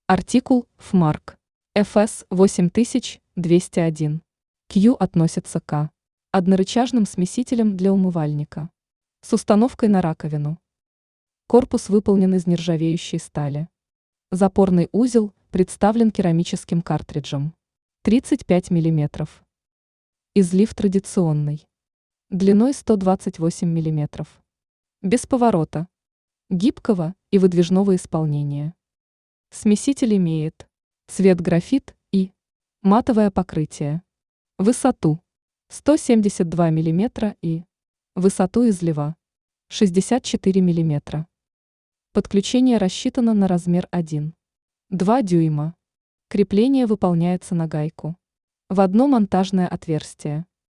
Артикул ФМАРК ФС 8201. Q относится к однорычажным смесителям для умывальника с установкой на раковину. Корпус выполнен из нержавеющей стали. Запорный узел представлен керамическим картриджем 35 мм. Излив традиционный. Длиной 128 мм. Без поворота. Гибкого и выдвижного исполнения. Смеситель имеет цвет графит и матовое покрытие. Высоту 172 мм и высоту излива 64 мм. Подключение рассчитано на размер 1,2 дюйма. Крепление выполняется на гайку. В одно монтажное отверстие.